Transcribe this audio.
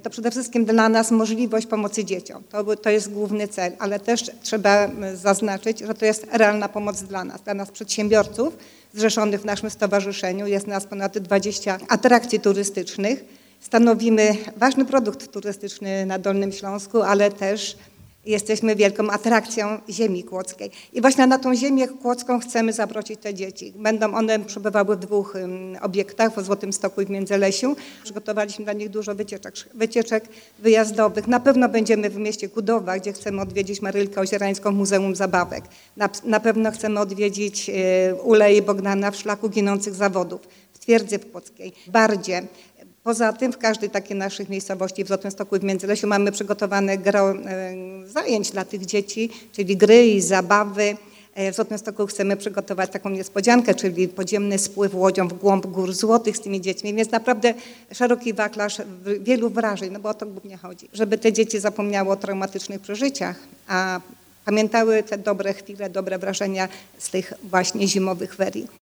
to przede wszystkim dla nas możliwość pomocy dzieciom. To jest główny cel, ale też trzeba zaznaczyć, że to jest realna pomoc dla nas przedsiębiorców zrzeszonych w naszym stowarzyszeniu. Jest nas ponad 20 atrakcji turystycznych. Stanowimy ważny produkt turystyczny na Dolnym Śląsku, ale też jesteśmy wielką atrakcją ziemi kłodzkiej. I właśnie na tą ziemię kłodzką chcemy zawrócić te dzieci. Będą one przebywały w 2 obiektach, w Złotym Stoku i w Międzylesiu. Przygotowaliśmy dla nich dużo wycieczek wyjazdowych. Na pewno będziemy w mieście Kudowa, gdzie chcemy odwiedzić Marylkę Ozierańską w Muzeum Zabawek. Na pewno chcemy odwiedzić Ulę i Bogdana w Szlaku Ginących Zawodów, w Twierdzy Kłodzkiej, w Bardzie. Poza tym w każdej takiej naszej miejscowości w Złotym Stoku i w Międzylesiu mamy przygotowane gro zajęć dla tych dzieci, czyli gry i zabawy. W Złotym Stoku chcemy przygotować taką niespodziankę, czyli podziemny spływ łodzią w głąb Gór Złotych z tymi dziećmi, więc naprawdę szeroki wachlarz wielu wrażeń, no bo o to głównie chodzi, żeby te dzieci zapomniały o traumatycznych przeżyciach, a pamiętały te dobre chwile, dobre wrażenia z tych właśnie zimowych ferii.